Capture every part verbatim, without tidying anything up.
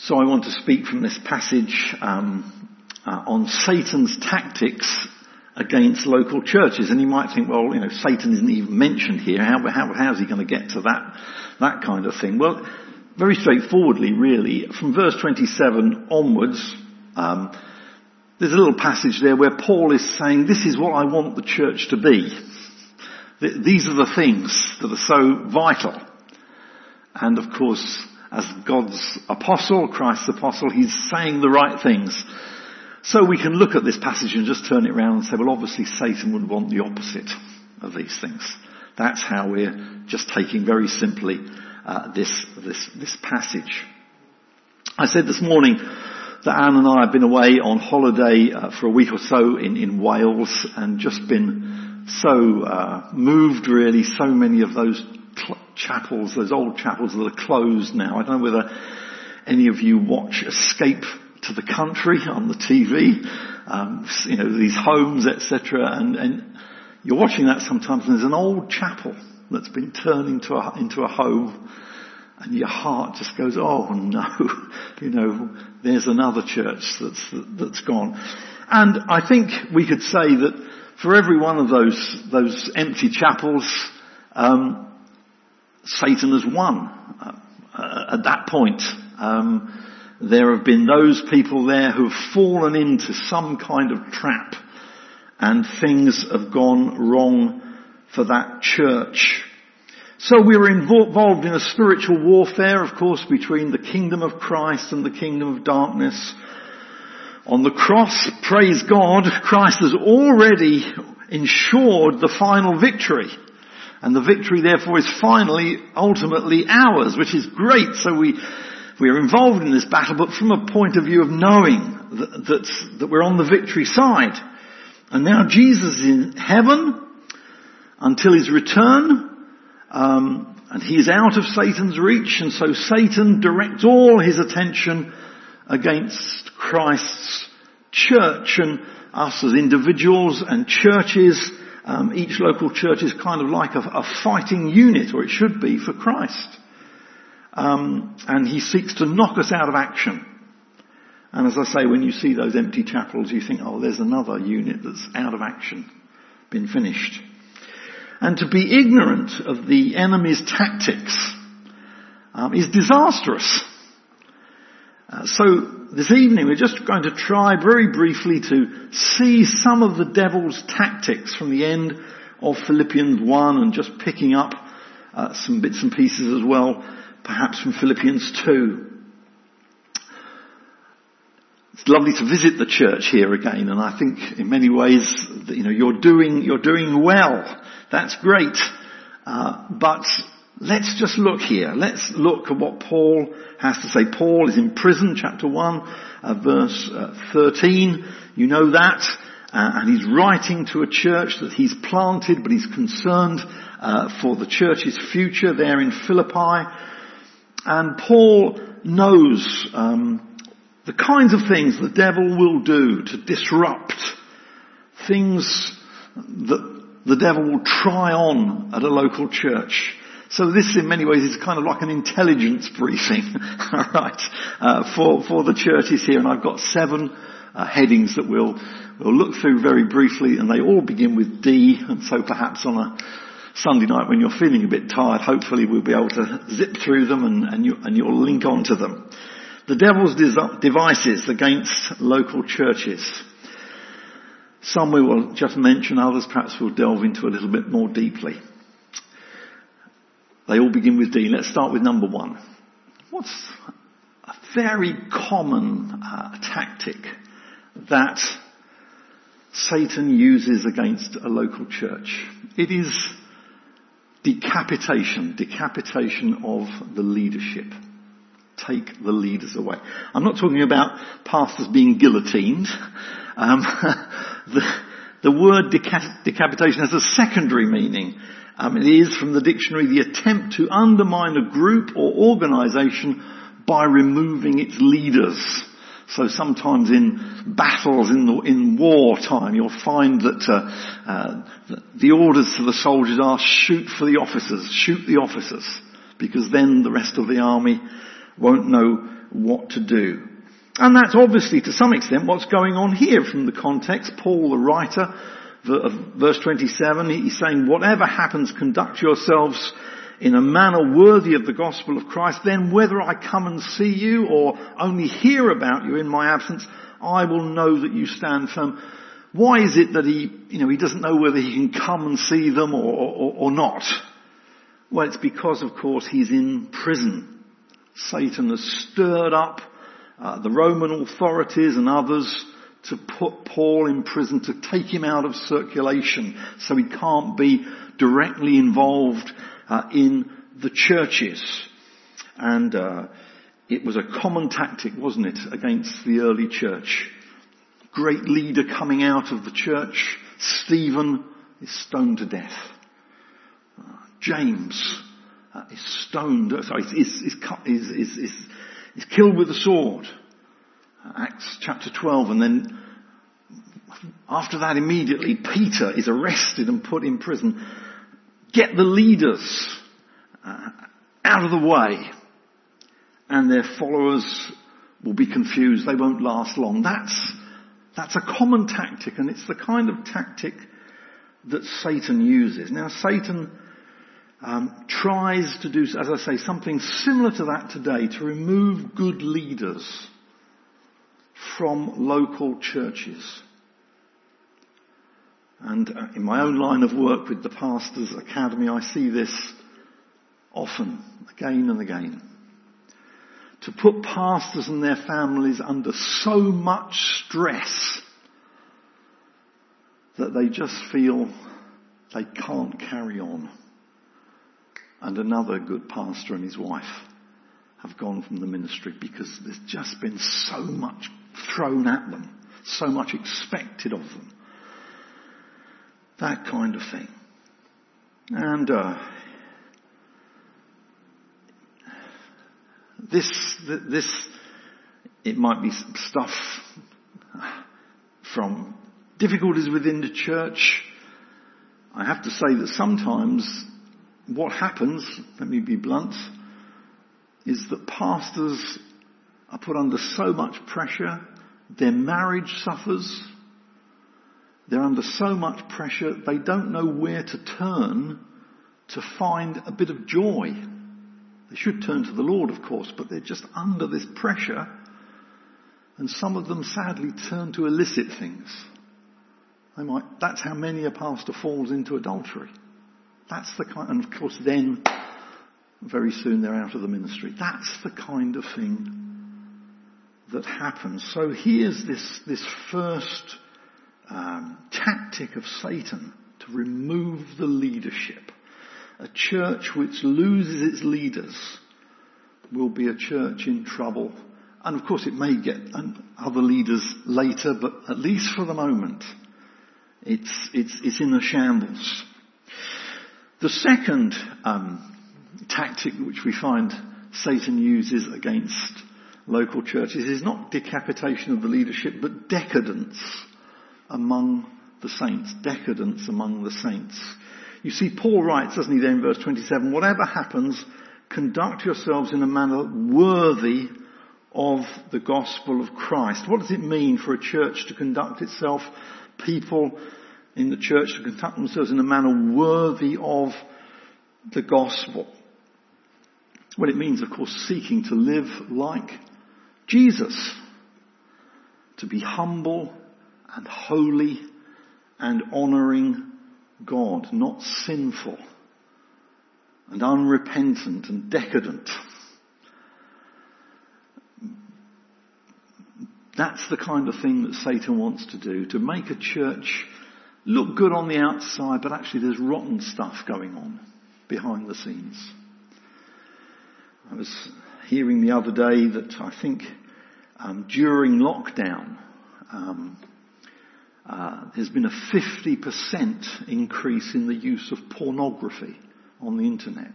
So I want to speak from this passage um, uh, on Satan's tactics against local churches. And you might think, well, you know, Satan isn't even mentioned here. How, how, how's he going to get to that, that kind of thing? Well, very straightforwardly, really, from verse twenty-seven onwards, um, there's a little passage there where Paul is saying, this is what I want the church to be. These are the things that are so vital. And of course, as God's apostle, Christ's apostle, he's saying the right things. So we can look at this passage and just turn it around and say, well, obviously Satan would want the opposite of these things. That's how we're just taking very simply uh, this, this, this passage. I said this morning that Anne and I have been away on holiday uh, for a week or so in, in Wales and just been so uh, moved, really. So many of those cl- chapels, those old chapels that are closed now. I don't know whether any of you watch Escape to the Country on the T V, um, you know, these homes, et cetera. And, and you're watching that sometimes, and there's an old chapel that's been turned into a, into a home, and your heart just goes, oh no, you know, there's another church that's that's gone. And I think we could say that for every one of those those empty chapels, um, Satan has won uh, at that point. Um, there have been those people there who have fallen into some kind of trap, and things have gone wrong for that church. So we were involved in a spiritual warfare, of course, between the kingdom of Christ and the kingdom of darkness. On the cross, praise God, Christ has already ensured the final victory. And the victory, therefore, is finally, ultimately ours, which is great. So we, we are involved in this battle, but from a point of view of knowing that, that, that we're on the victory side. And now Jesus is in heaven until his return. Um, and he is out of Satan's reach, and so Satan directs all his attention against Christ's church, and us as individuals and churches. Um, each local church is kind of like a, a fighting unit, or it should be, for Christ. Um, and he seeks to knock us out of action. And as I say, when you see those empty chapels, you think, oh, there's another unit that's out of action, been finished. And to be ignorant of the enemy's tactics um, is disastrous. Uh, so this evening we're just going to try very briefly to see some of the devil's tactics from the end of Philippians one, and just picking up uh, some bits and pieces as well, perhaps from Philippians two. It's lovely to visit the church here again, and I think in many ways, you know, you're doing you're doing well. That's great. Uh, but let's just look here. Let's look at what Paul has to say. Paul is in prison, chapter one, uh, verse uh, thirteen. You know that. Uh, and he's writing to a church that he's planted, but he's concerned uh, for the church's future there in Philippi. And Paul knows um, the kinds of things the devil will do to disrupt things that the devil will try on at a local church. So this, in many ways, is kind of like an intelligence briefing, all right, uh, for for the churches here. And I've got seven uh, headings that we'll we'll look through very briefly, and they all begin with D. And so perhaps on a Sunday night when you're feeling a bit tired, hopefully we'll be able to zip through them, and and, you, and you'll link on to them. The devil's devices against local churches. Some we will just mention, others perhaps we'll delve into a little bit more deeply. They all begin with D. Let's start with number one. What's a very common uh, tactic that Satan uses against a local church? It is decapitation, decapitation of the leadership. Take the leaders away. I'm not talking about pastors being guillotined. Um, the, the word deca- decapitation has a secondary meaning. Um, it is, from the dictionary, the attempt to undermine a group or organisation by removing its leaders. So sometimes in battles, in the, in wartime, you'll find that uh, uh, the orders to the soldiers are shoot for the officers, shoot the officers, because then the rest of the army won't know what to do. And that's obviously to some extent what's going on here from the context. Paul, the writer of verse twenty-seven, he's saying, whatever happens, conduct yourselves in a manner worthy of the gospel of Christ. Then whether I come and see you or only hear about you in my absence, I will know that you stand firm. Why is it that he, you know, he doesn't know whether he can come and see them or, or, or not? Well, it's because, of course, he's in prison. Satan has stirred up uh, the Roman authorities and others to put Paul in prison, to take him out of circulation so he can't be directly involved uh, in the churches. And uh, it was a common tactic, wasn't it, against the early church. Great leader coming out of the church, Stephen, is stoned to death. Uh, James uh, is stoned, sorry, is, is, is, is, is, is killed with a sword. Uh, Acts chapter twelve, and then after that immediately Peter is arrested and put in prison. Get the leaders uh, out of the way, and their followers will be confused. They won't last long. That's That's a common tactic, and it's the kind of tactic that Satan uses. Now, Satan um, tries to do, as I say, something similar to that today, to remove good leaders from local churches. And uh, in my own line of work with the Pastors Academy, I see this often, again and again. To put pastors and their families under so much stress that they just feel they can't carry on. And another good pastor and his wife have gone from the ministry because there's just been so much thrown at them, so much expected of them. That kind of thing. And uh, this, this, it might be stuff from difficulties within the church. I have to say that sometimes what happens, let me be blunt, is that pastors are put under so much pressure, their marriage suffers, they're under so much pressure, they don't know where to turn to find a bit of joy. They should turn to the Lord, of course, but they're just under this pressure, and some of them sadly turn to illicit things. They might, that's how many a pastor falls into adultery. That's the kind, and of course then, very soon they're out of the ministry. That's the kind of thing that happens. So here's this, this first um, tactic of Satan to remove the leadership. A church which loses its leaders will be a church in trouble. And of course it may get other leaders later, but at least for the moment, it's, it's, it's in a shambles. The second um, tactic which we find Satan uses against local churches is not decapitation of the leadership, but decadence among the saints. Decadence among the saints. You see, Paul writes, doesn't he, there in verse twenty-seven, whatever happens, conduct yourselves in a manner worthy of the gospel of Christ. What does it mean for a church to conduct itself, people in the church to conduct themselves in a manner worthy of the gospel? Well, it means, of course, seeking to live like Jesus. To be humble and holy and honouring God, not sinful and unrepentant and decadent. That's the kind of thing that Satan wants to do, to make a church look good on the outside, but actually there's rotten stuff going on behind the scenes. I was hearing the other day that I think um, during lockdown um, uh, there's been a fifty percent increase in the use of pornography on the internet.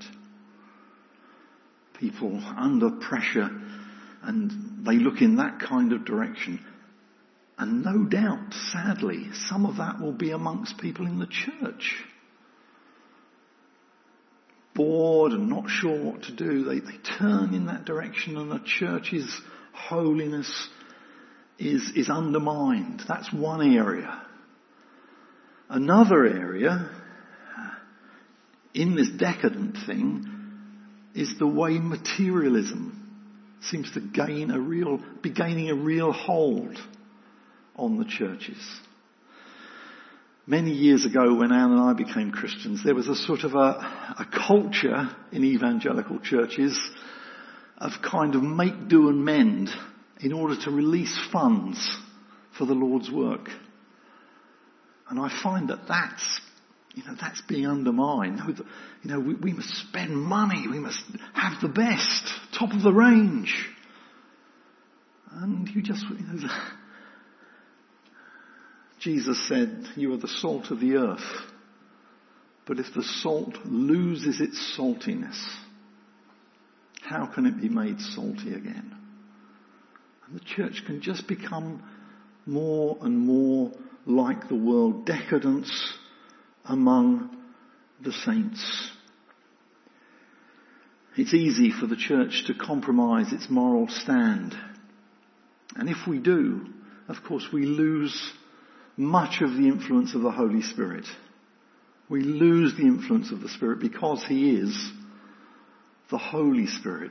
People under pressure, and they look in that kind of direction. And no doubt, sadly, some of that will be amongst people in the church. Bored and not sure what to do, they, they turn in that direction, and the church is Holiness is, is undermined. That's one area. Another area in this decadent thing is the way materialism seems to gain a real, be gaining a real hold on the churches. Many years ago when Anne and I became Christians, there was a sort of a, a culture in evangelical churches of kind of make, do and mend in order to release funds for the Lord's work. And I find that that's, you know, that's being undermined. You know, we, we must spend money. We must have the best, top of the range. And you just, you know, Jesus said, you are the salt of the earth. But if the salt loses its saltiness, how can it be made salty again? And the church can just become more and more like the world, decadence among the saints. It's easy for the church to compromise its moral stand. And if we do, of course, we lose much of the influence of the Holy Spirit. We lose the influence of the Spirit because He is the Holy Spirit.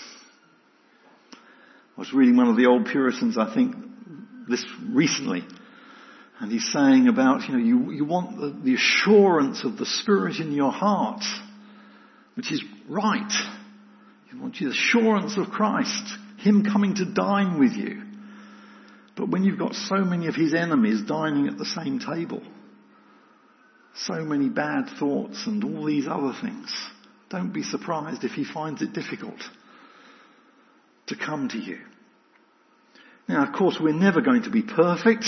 I was reading one of the old Puritans, I think, this recently, and he's saying about, you know, you, you want the, the assurance of the Spirit in your heart, which is right. You want the assurance of Christ, Him coming to dine with you. But when you've got so many of His enemies dining at the same table, so many bad thoughts and all these other things, don't be surprised if He finds it difficult to come to you. Now, of course, we're never going to be perfect.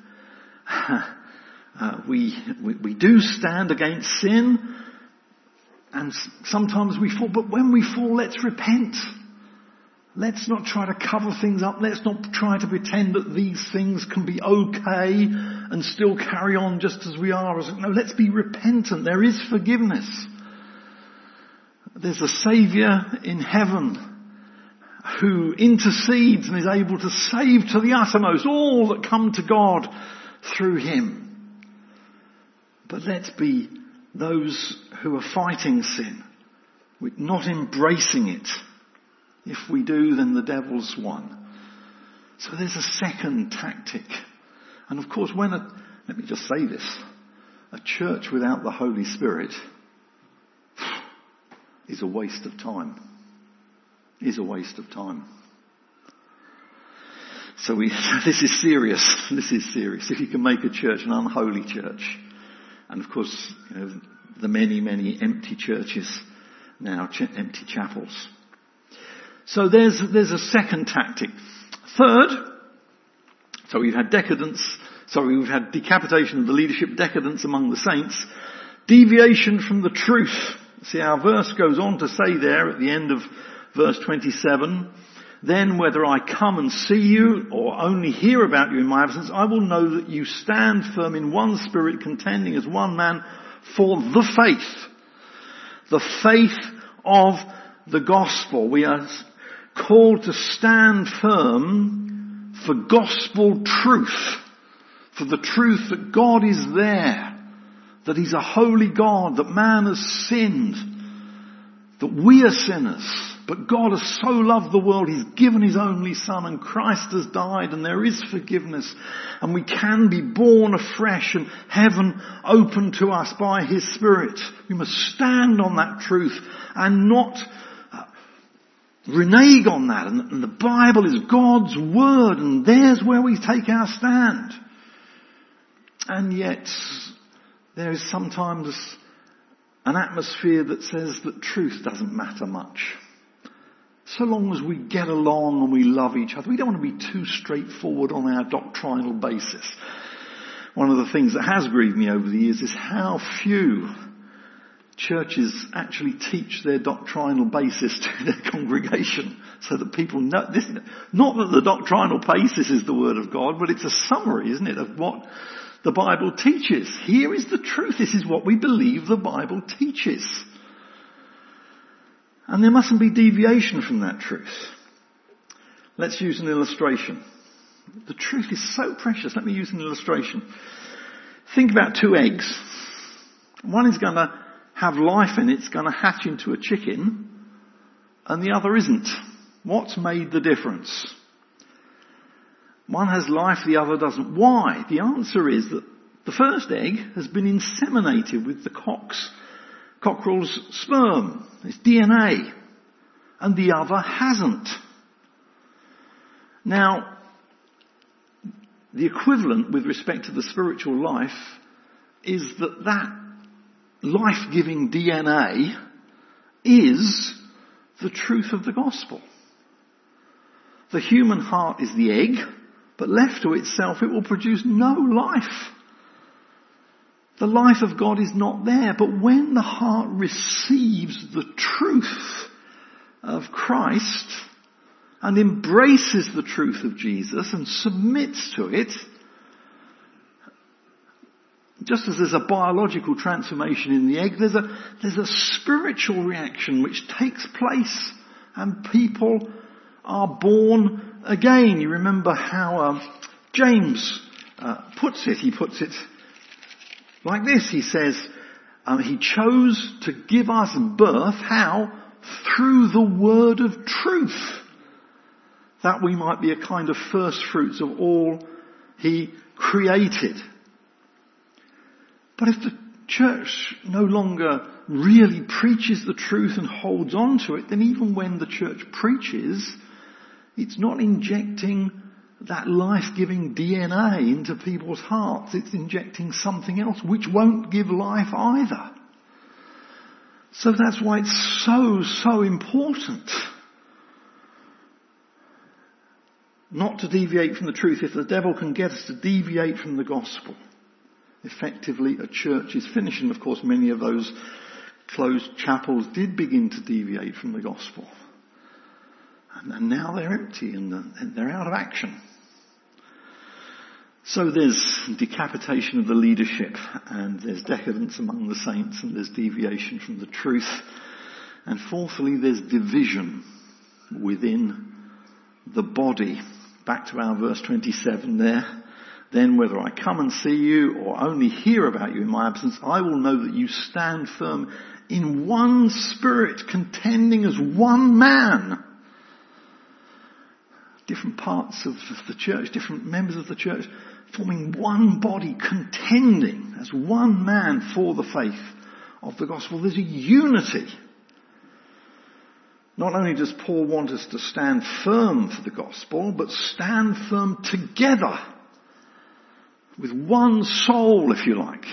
uh, we, we we do stand against sin, and sometimes we fall. But when we fall, let's repent. Let's not try to cover things up. Let's not try to pretend that these things can be okay and still carry on just as we are. No, let's be repentant. There is forgiveness. There's a Saviour in heaven who intercedes and is able to save to the uttermost all that come to God through Him. But let's be those who are fighting sin, not embracing it. If we do, then the devil's won. So there's a second tactic. And of course, when a, let me just say this, a church without the Holy Spirit is a waste of time. Is a waste of time. So we, this is serious. This is serious. If you can make a church an unholy church, and of course, you know, the many, many empty churches now, ch- empty chapels. So there's, there's a second tactic. Third, so we've had decadence, sorry, we've had decapitation of the leadership, decadence among the saints, deviation from the truth. See, our verse goes on to say there at the end of verse twenty-seven, then whether I come and see you or only hear about you in my absence, I will know that you stand firm in one spirit, contending as one man for the faith. The faith of the gospel. We are called to stand firm for gospel truth. For the truth that God is there. That He's a holy God. That man has sinned. That we are sinners. But God has so loved the world, He's given His only Son, and Christ has died, and there is forgiveness, and we can be born afresh, and heaven opened to us by His Spirit. We must stand on that truth and not uh, renege on that. And, and the Bible is God's Word, and there's where we take our stand. And yet, there is sometimes an atmosphere that says that truth doesn't matter much. So long as we get along and we love each other. We don't want to be too straightforward on our doctrinal basis. One of the things that has grieved me over the years is how few churches actually teach their doctrinal basis to their congregation so that people know this. Not that the doctrinal basis is the Word of God, but it's a summary, isn't it, of what the Bible teaches. Here is the truth. This is what we believe the Bible teaches. And there mustn't be deviation from that truth. Let's use an illustration. The truth is so precious. Let me use an illustration. Think about two eggs. One is going to have life in it. It's going to hatch into a chicken. And the other isn't. What's made the difference? One has life, the other doesn't. Why? The answer is that the first egg has been inseminated with the cock's, cockerel's sperm. It's D N A. And the other hasn't. Now, the equivalent with respect to the spiritual life is that that life-giving D N A is the truth of the gospel. The human heart is the egg, but left to itself it will produce no life. The life of God is not there, but when the heart receives the truth of Christ and embraces the truth of Jesus and submits to it, just as there's a biological transformation in the egg, there's a, there's a spiritual reaction which takes place and people are born again. You remember how uh, James uh, puts it. He puts it like this. He says, um, he chose to give us birth, how? Through the word of truth, that we might be a kind of first fruits of all he created. But if the church no longer really preaches the truth and holds on to it, then even when the church preaches, it's not injecting that life-giving D N A into people's hearts. It's injecting something else which won't give life either. So that's why it's so, so important not to deviate from the truth. If the devil can get us to deviate from the gospel, effectively a church is finished. And of course many of those closed chapels did begin to deviate from the gospel. And, and now they're empty and, and they're out of action. So there's decapitation of the leadership, and there's decadence among the saints, and there's deviation from the truth. And fourthly, there's division within the body. Back to our verse twenty-seven there. Then whether I come and see you or only hear about you in my absence, I will know that you stand firm in one spirit, contending as one man. Different parts of the church, different members of the church, forming one body, contending as one man for the faith of the gospel. There's a unity. Not only does Paul want us to stand firm for the gospel, but stand firm together with one soul, if you like.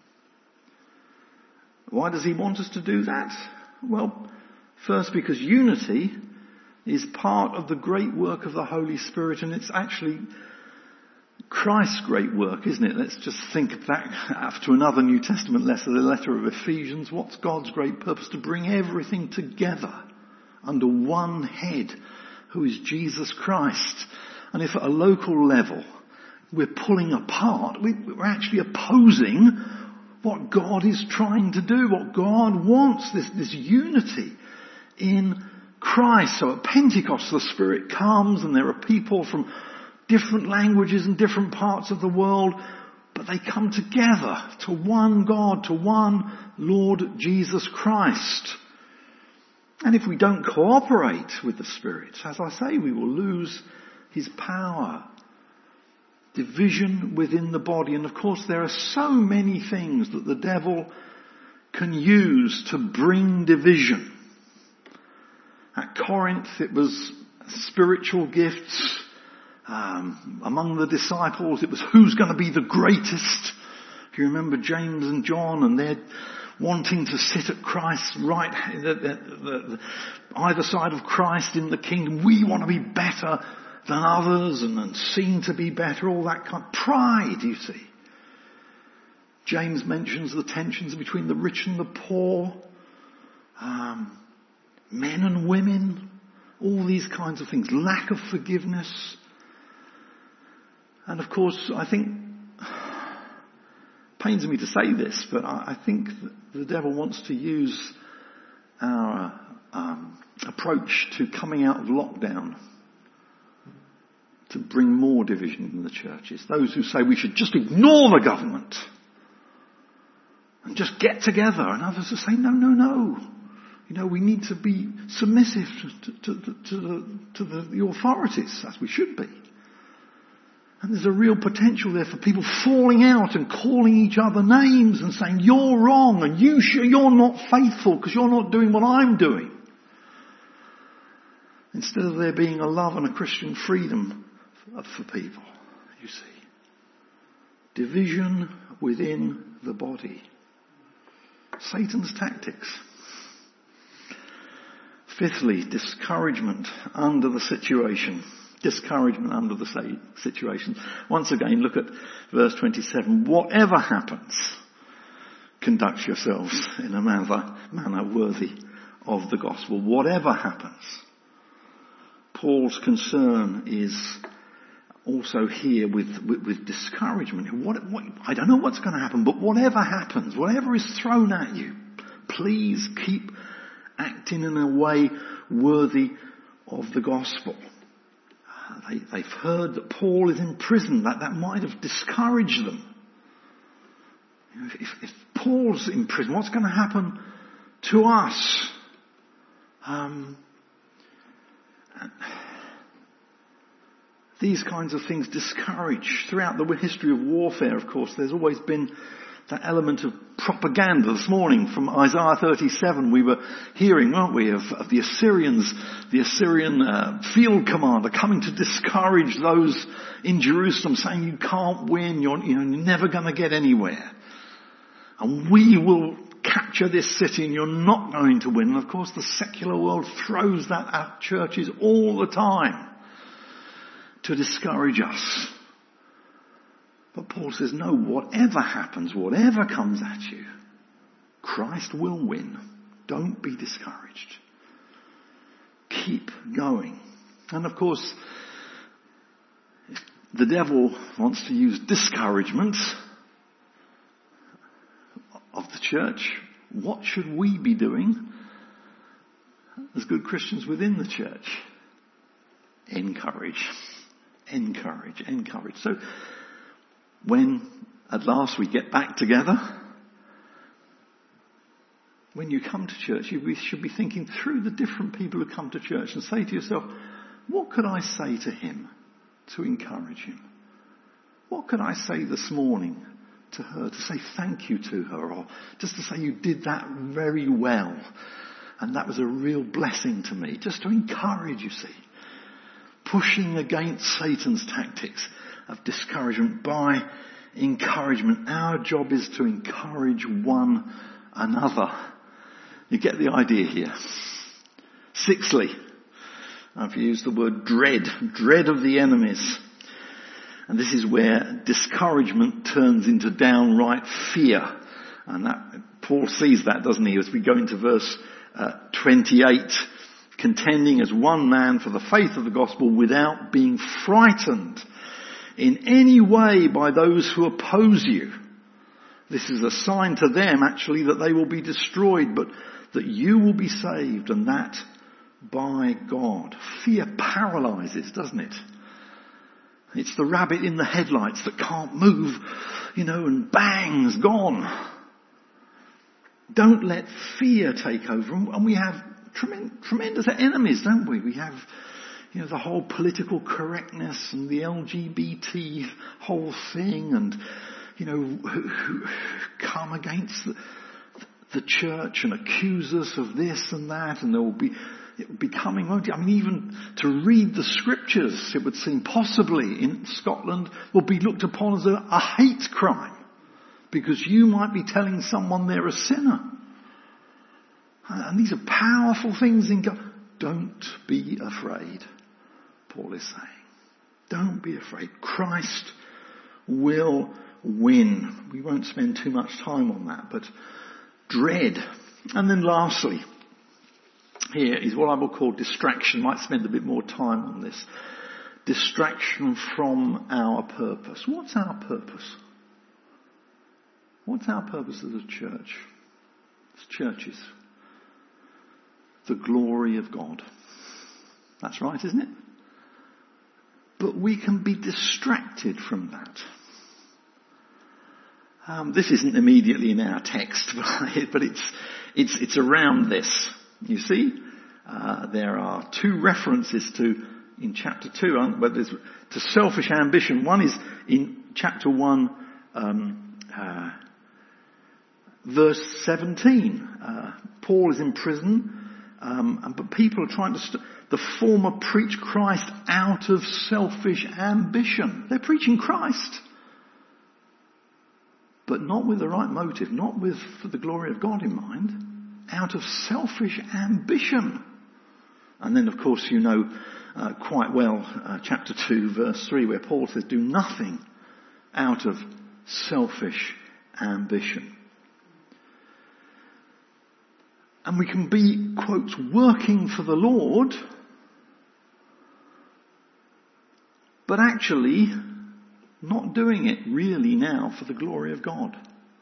Why does he want us to do that? Well, first because unity is part of the great work of the Holy Spirit, and it's actually Christ's great work, isn't it? Let's just think back to another New Testament letter, the letter of Ephesians. What's God's great purpose? To bring everything together under one head, who is Jesus Christ. And if at a local level we're pulling apart, we're actually opposing what God is trying to do, what God wants, this, this unity in Christ. So at Pentecost the Spirit comes and there are people from different languages and different parts of the world, but they come together to one God, to one Lord Jesus Christ. And if we don't cooperate with the Spirit, as I say, we will lose his power. Division within the body. And of course there are so many things that the devil can use to bring division. At Corinth it was spiritual gifts. Um, among the disciples it was who's going to be the greatest. If you remember James and John, and they're wanting to sit at Christ's right, the, the, the, either side of Christ in the kingdom. We want to be better than others and, and seem to be better, all that kind of pride, you see. James mentions the tensions between the rich and the poor, um, men and women, all these kinds of things, lack of forgiveness. And of course, I think, pains me to say this, but I, I think the devil wants to use our um, approach to coming out of lockdown to bring more division in the churches. Those who say we should just ignore the government and just get together. And others who say, no, no, no. You know, we need to be submissive to, to, to, to, the, to the, the authorities, as we should be. And there's a real potential there for people falling out and calling each other names and saying, you're wrong and you sh- you're not faithful because you're not doing what I'm doing. Instead of there being a love and a Christian freedom for, for people, you see. Division within the body. Satan's tactics. Fifthly, discouragement under the situation. Discouragement under the situation. Once again, look at verse twenty-seven. Whatever happens, conduct yourselves in a manner, manner worthy of the gospel. Whatever happens. Paul's concern is also here with, with, with discouragement. What, what, I don't know what's going to happen, but whatever happens, whatever is thrown at you, please keep acting in a way worthy of the gospel. They, they've heard that Paul is in prison. That, that might have discouraged them. If, if Paul's in prison, what's going to happen to us? Um, these kinds of things discourage. Throughout the history of warfare, of course, there's always been that element of propaganda. This morning from Isaiah thirty-seven we were hearing, weren't we, of, of the Assyrians, the Assyrian uh, field commander coming to discourage those in Jerusalem, saying you can't win, you're, you know, you're never going to get anywhere. And we will capture this city and you're not going to win. And of course the secular world throws that at churches all the time to discourage us. But Paul says, no, whatever happens, whatever comes at you, Christ will win. Don't be discouraged. Keep going. And of course, if the devil wants to use discouragement of the church, what should we be doing as good Christians within the church? Encourage. Encourage. Encourage. So, when at last we get back together, when you come to church, you should be thinking through the different people who come to church and say to yourself, what could I say to him to encourage him? What could I say this morning to her to say thank you to her, or just to say you did that very well and that was a real blessing to me, just to encourage, you see. Pushing against Satan's tactics of discouragement by encouragement. Our job is to encourage one another. You get the idea here. Sixthly, I've used the word dread. Dread of the enemies. And this is where discouragement turns into downright fear. And that, Paul sees that, doesn't he, as we go into verse uh, twenty-eight. Contending as one man for the faith of the gospel without being frightened in any way by those who oppose you. This is a sign to them actually that they will be destroyed, but that you will be saved, and that by God. Fear paralyzes, doesn't it? It's the rabbit in the headlights that can't move, you know, and bang's gone. Don't let fear take over. And we have tremendous enemies, don't we? We have, you know, the whole political correctness and the L G B T whole thing, and, you know, who, who come against the, the church and accuse us of this and that, and there will be, it will be coming, won't it? I mean, even to read the scriptures, it would seem possibly in Scotland will be looked upon as a, a hate crime, because you might be telling someone they're a sinner. And these are powerful things in God. Don't be afraid, Paul is saying. Don't be afraid. Christ will win. We won't spend too much time on that, but dread. And then lastly, here is what I will call distraction. Might spend a bit more time on this. Distraction from our purpose. What's our purpose? What's our purpose as a church? As churches. The glory of God. That's right, isn't it? But we can be distracted from that. Um, this isn't immediately in our text, but it's it's it's around this. You see, uh, there are two references to in chapter two, aren't there? There's to selfish ambition. One is in chapter one, um, uh, verse seventeen. Uh, Paul is in prison, um, but people are trying to. St- the former preach Christ out of selfish ambition. They're preaching Christ. But not with the right motive, not with for the glory of God in mind, out of selfish ambition. And then, of course, you know uh, quite well uh, chapter two, verse three, where Paul says, do nothing out of selfish ambition. And we can be, quotes, working for the Lord, but actually not doing it really now for the glory of God.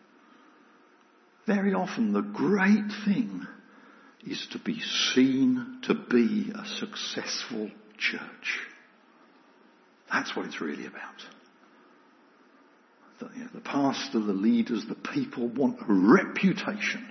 Very often the great thing is to be seen to be a successful church. That's what it's really about. The, you know, the pastor, the leaders, the people want a reputation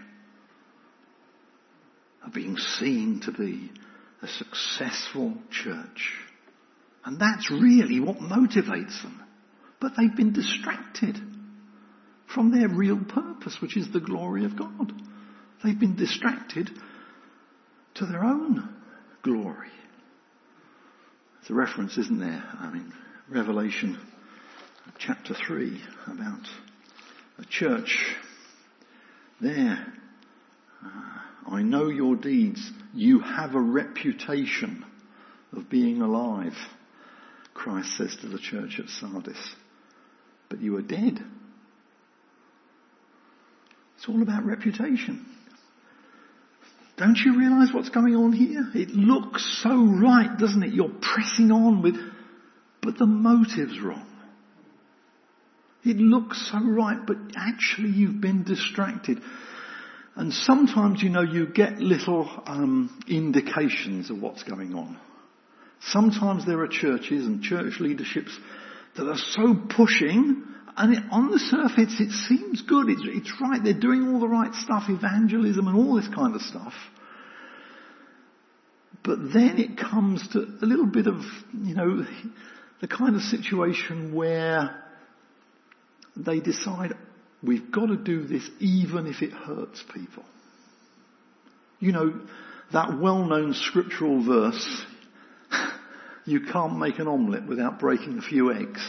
of being seen to be a successful church. And that's really what motivates them. But they've been distracted from their real purpose, which is the glory of God. They've been distracted to their own glory. There's a reference, isn't there? I mean, Revelation chapter three about a church there. Uh, I know your deeds. You have a reputation of being alive, Christ says to the church at Sardis. But you are dead. It's all about reputation. Don't you realise what's going on here? It looks so right, doesn't it? You're pressing on with, but the motive's wrong. It looks so right, but actually you've been distracted. And sometimes, you know, you get little um, indications of what's going on. Sometimes there are churches and church leaderships that are so pushing, and it, on the surface it seems good, it's, it's right, they're doing all the right stuff, evangelism and all this kind of stuff. But then it comes to a little bit of, you know, the kind of situation where they decide, we've got to do this even if it hurts people. You know, that well-known scriptural verse, you can't make an omelette without breaking a few eggs.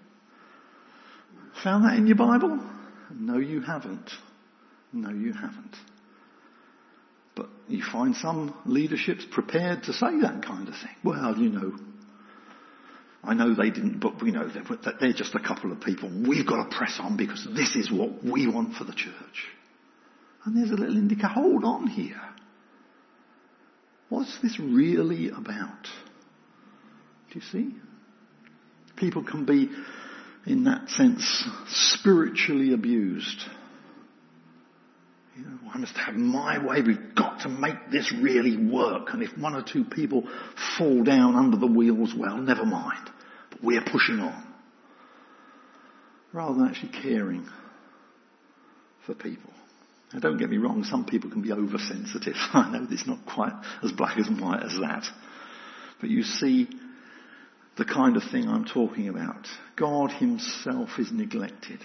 Found that in your Bible? No, you haven't. No, you haven't. But you find some leaderships prepared to say that kind of thing. Well, you know, I know they didn't, but you know, they're, they're just a couple of people. We've got to press on because this is what we want for the church. And there's a little indicator. Hold on here. What's this really about? Do you see? People can be, in that sense, spiritually abused. You know, I must have my way. We've got to make this really work. And if one or two people fall down under the wheels, well, never mind. But we're pushing on. Rather than actually caring for people. Now, don't get me wrong. Some people can be oversensitive. I know it's not quite as black and white as that. But you see the kind of thing I'm talking about. God himself is neglected.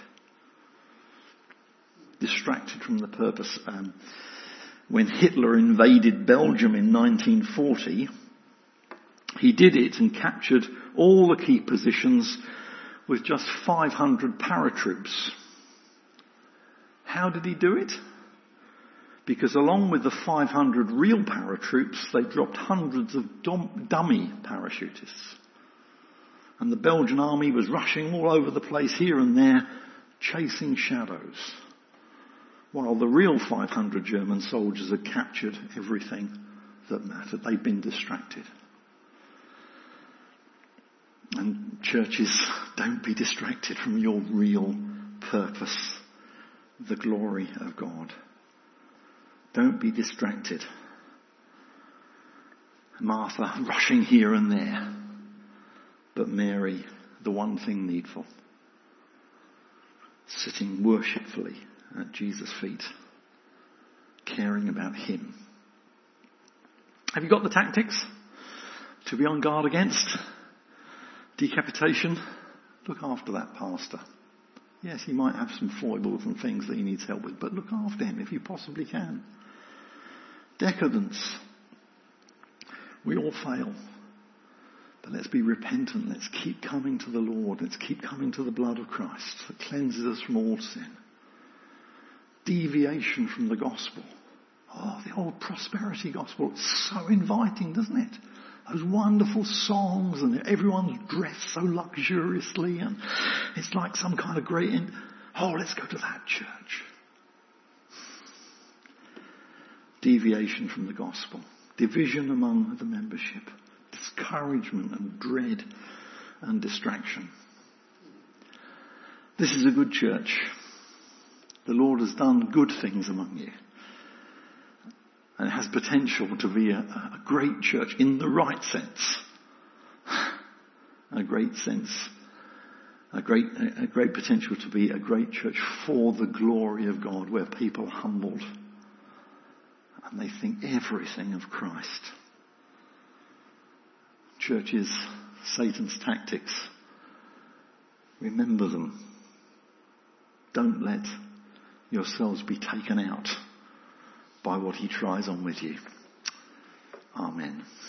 Distracted from the purpose. Um, when Hitler invaded Belgium in nineteen forty, he did it and captured all the key positions with just five hundred paratroops. How did he do it? Because along with the five hundred real paratroops, they dropped hundreds of dom- dummy parachutists. And the Belgian army was rushing all over the place here and there, chasing shadows. While the real five hundred German soldiers had captured everything that mattered. They'd been distracted. And churches, don't be distracted from your real purpose, the glory of God. Don't be distracted. Martha rushing here and there. But Mary, the one thing needful, sitting worshipfully at Jesus' feet, caring about him. Have you got the tactics to be on guard against decapitation? Look after that pastor. Yes, he might have some foibles and things that he needs help with, but look after him if you possibly can. Decadence. We all fail. But let's be repentant. Let's keep coming to the Lord. Let's keep coming to the blood of Christ that cleanses us from all sin. Deviation from the gospel. Oh, the old prosperity gospel. It's so inviting, doesn't it? Those wonderful songs and everyone's dressed so luxuriously and it's like some kind of great... In- oh, let's go to that church. Deviation from the gospel. Division among the membership. Discouragement and dread and distraction. This is a good church. The Lord has done good things among you. And it has potential to be a, a great church in the right sense. A great sense. A great, a great potential to be a great church for the glory of God, where people are humbled and they think everything of Christ. Churches, Satan's tactics. Remember them. Don't let yourselves be taken out by what he tries on with you. Amen.